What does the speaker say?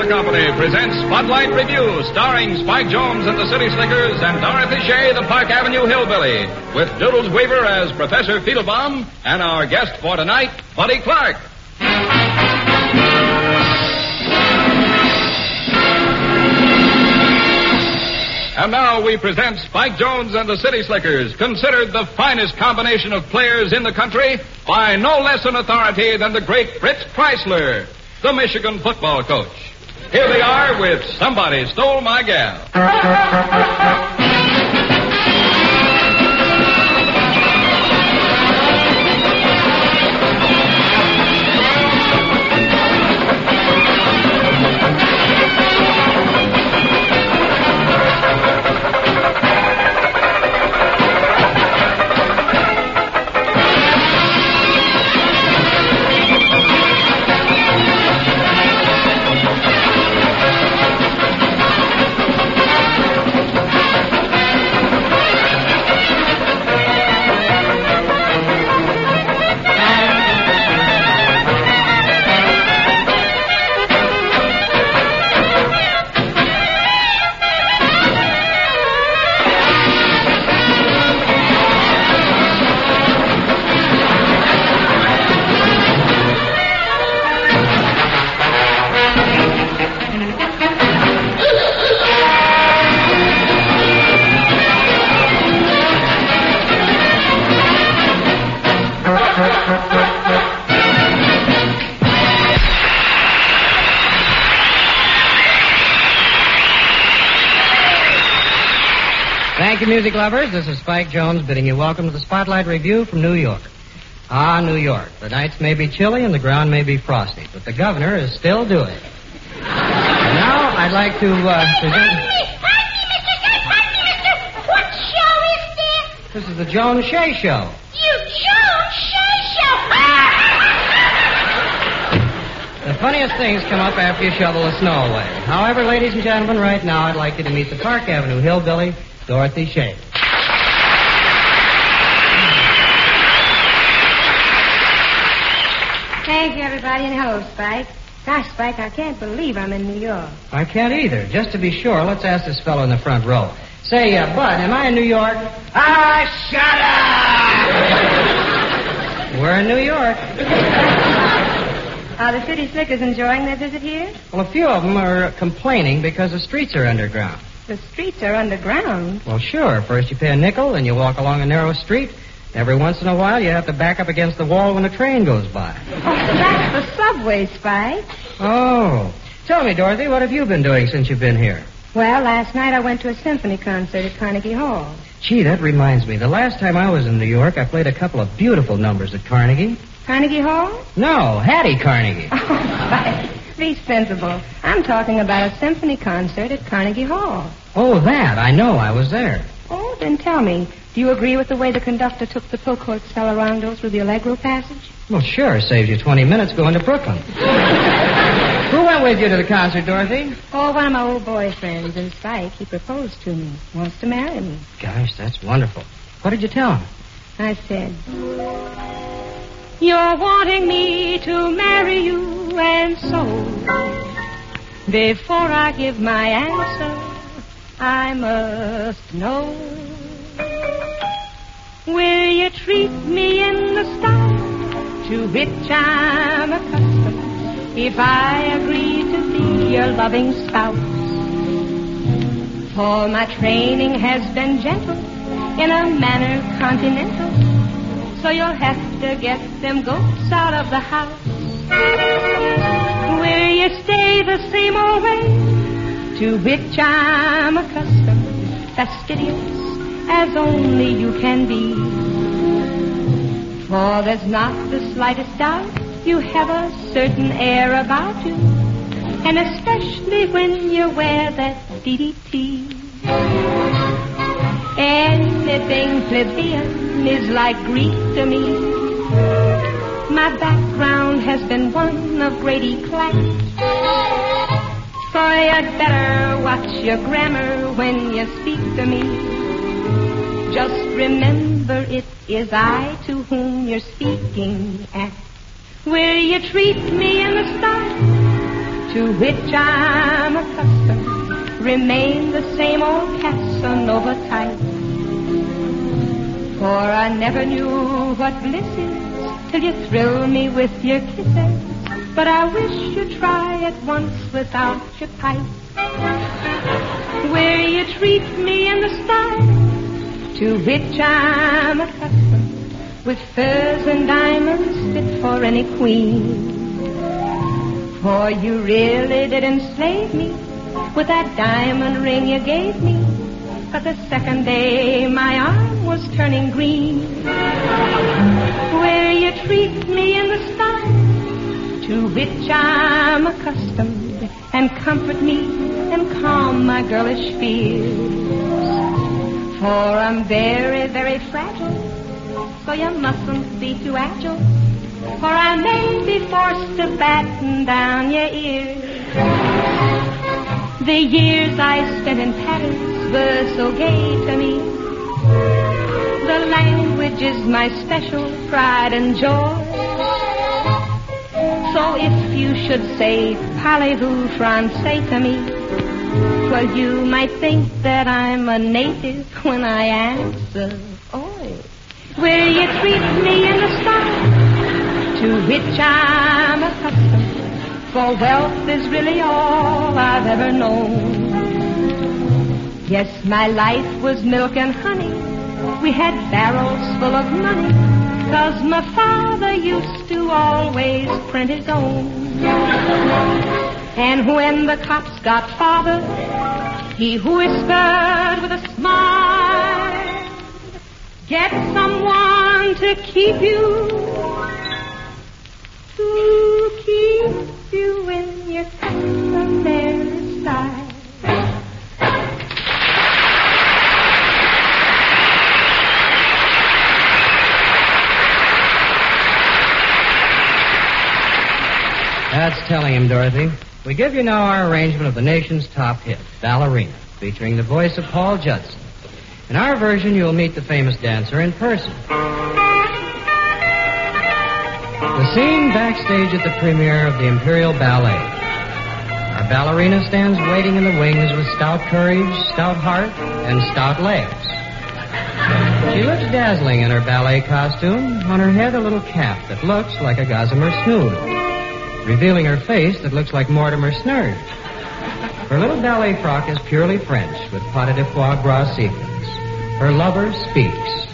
Company presents Spotlight Review, starring Spike Jones and the City Slickers and Dorothy Shay, the Park Avenue Hillbilly, with Doodles Weaver as Professor Fiedelbaum and our guest for tonight, Buddy Clark. And now we present Spike Jones and the City Slickers, considered the finest combination of players in the country by no less an authority than the great Fritz Chrysler, the Michigan football coach. Here they are with Somebody Stole My Gal. Thank you, music lovers. This is Spike Jones bidding you welcome to the Spotlight Review from New York. Ah, New York. The nights may be chilly and the ground may be frosty, but the governor is still doing it. And now I'd like to present... Pardon me, mister. What show is this? This is the Jones Shea Show. You Jones Shea Show. The funniest things come up after you shovel the snow away. However, ladies and gentlemen, right now I'd like you to meet the Park Avenue Hillbilly, Dorothy Shay. Thank you, everybody, and hello, Spike. Gosh, Spike, I can't believe I'm in New York. I can't either. Just to be sure, let's ask this fellow in the front row. Say, Bud, am I in New York? Ah, shut up! We're in New York. Are the City Slickers enjoying their visit here? Well, a few of them are complaining because the streets are underground. The streets are underground. Well, sure. First you pay a nickel, then you walk along a narrow street. Every once in a while, you have to back up against the wall when a train goes by. Oh, that's the subway, Spike. Oh. Tell me, Dorothy, what have you been doing since you've been here? Well, last night I went to a symphony concert at Carnegie Hall. Gee, that reminds me. The last time I was in New York, I played a couple of beautiful numbers at Carnegie. Carnegie Hall? No, Hattie Carnegie. Oh, Spike, be sensible. I'm talking about a symphony concert at Carnegie Hall. Oh, that. I know. I was there. Oh, then tell me, do you agree with the way the conductor took the Pilcourt Celerando through the Allegro passage? Well, sure. Saves you 20 minutes going to Brooklyn. Who went with you to the concert, Dorothy? Oh, one of my old boyfriends. And Spike, he proposed to me. Wants to marry me. Gosh, that's wonderful. What did you tell him? I said, you're wanting me to marry you, and so before I give my answer, I must know. Will you treat me in the style to which I'm accustomed if I agree to be your loving spouse? For my training has been gentle, in a manner continental, so you'll have to get them goats out of the house. Will you stay the same old way to which I'm accustomed, fastidious as only you can be? For there's not the slightest doubt you have a certain air about you, and especially when you wear that DDT. Anything plebeian is like Greek to me. My background has been one of great eclat. So you'd better watch your grammar when you speak to me. Just remember it is I to whom you're speaking at. Will you treat me in the style to which I'm accustomed remain the same old Casanova type. For I never knew what bliss is till you thrill me with your kisses. But I wish you'd try it once without your pipe, where you treat me in the style to which I'm accustomed, with furs and diamonds fit for any queen. For you really did enslave me with that diamond ring you gave me, but the second day my arm was turning green, where you treat me in the style to which I'm accustomed, and comfort me and calm my girlish fears. For I'm very, very fragile, so you mustn't be too agile, for I may be forced to batten down your ears. The years I spent in Paris were so gay to me. The language is my special pride and joy. So if you should say, parlez-vous français to me, well, you might think that I'm a native when I answer, oi. Where you treat me in the style to which I'm accustomed, for wealth is really all I've ever known. Yes, my life was milk and honey. We had barrels full of money, 'cause my father used to always print his own. And when the cops got father, he whispered with a smile, get someone to keep you in your customary style. That's telling him, Dorothy. We give you now our arrangement of the nation's top hit, Ballerina, featuring the voice of Paul Judson. In our version, you'll meet the famous dancer in person. The scene backstage at the premiere of the Imperial Ballet. Our ballerina stands waiting in the wings with stout courage, stout heart, and stout legs. She looks dazzling in her ballet costume, on her head a little cap that looks like a gossamer snood, revealing her face that looks like Mortimer Snurge. Her little ballet frock is purely French with pas de foie gras sequins. Her lover speaks.